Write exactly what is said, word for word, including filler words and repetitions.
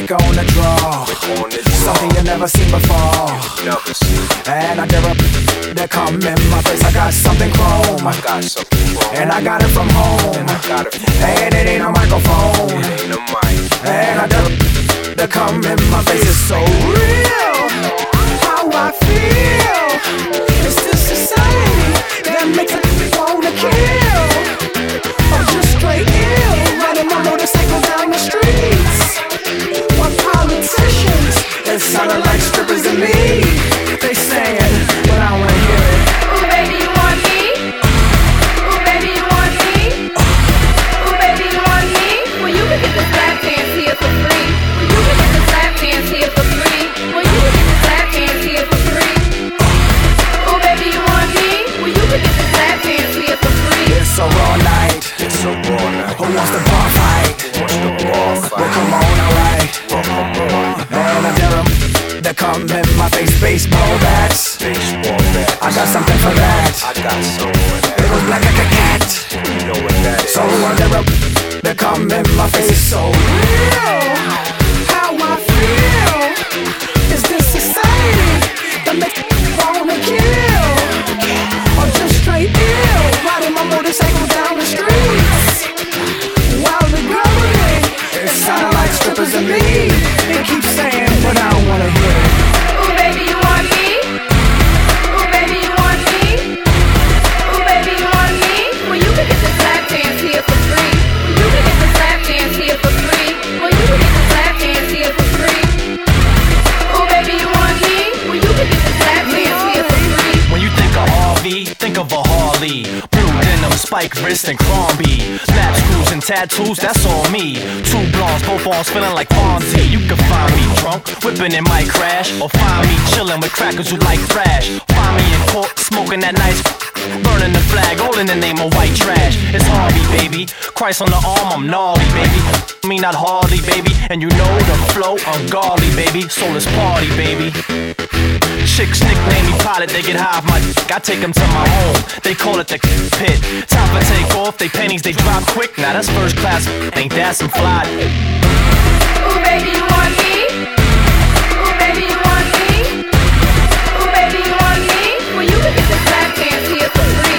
quick on the draw, something you never seen before. And I dare a to come in my face. I got something chrome, and I got it from home, and it ain't a microphone. And I dare to come in my face. It's so real how I feel. It's this society that makes me wanna kill. I'm just straight ill, riding my motorcycle down the streets. What politicians, it sounded like strippers to me. They saying, but I don't wanna hear it. Ooh, baby, you want me? Ooh, baby, you want me? Ooh, baby, you want me? Well, you can get the slap dance here for free. Well, you can get the slap dance here for free. Well, you can get the slap dance here for free. Ooh, baby, you want me? Well, you can get the slap dance here for free. It's a raw night. It's a raw night. Who wants the bar fight? Who wants the bar fight? Well, come on, alright. Well, come on. And I dare 'em to come in my face. Baseball bats, Baseball bat. I got something for that. I got some for that. It was black like a cat. You know what that is. So I dare 'em to come in my face. It's so real how I feel. Is this society that makes me wanna kill? I'm just straight ill, riding my motorcycle down the streets. While the government, it sounded like strippers to me. They keep saying, but I don't wanna hear it. Ooh, baby, you want me? Ooh, baby, you want me? Ooh, baby, you want me? Well, you can get the slap dance here for free. Well, you can get the slap dance here for free. Well, you can get the slap dance here for free. Ooh, baby, you want me? Well, you can get the slap dance here for free. When you think of R V, think of a Harley. Blue denim, spike wrist, and Crombie. Lap screws and tattoos, that's all me. Two blondes, both arms feeling like Fonzie. You can find me drunk, whipping in my crash, or find me chilling with crackers who like thrash. Find me in court, smoking that nice, burning the flag, all in the name of white trash. It's Harvey, baby. Christ on the arm, I'm gnarly, baby. Me not Harley, baby. And you know the flow, ungodly, baby. So let's party, baby. Chicks nickname me pilot, they get high off my dick. I take them to my home, they call it the pit. Time for take off, they pennies, they drop quick. Now that's first class, ain't that some fly? Ooh, baby, you want me? Ooh, baby, you want me? Ooh, baby, you want me? Well, you can get the slap dance here for free.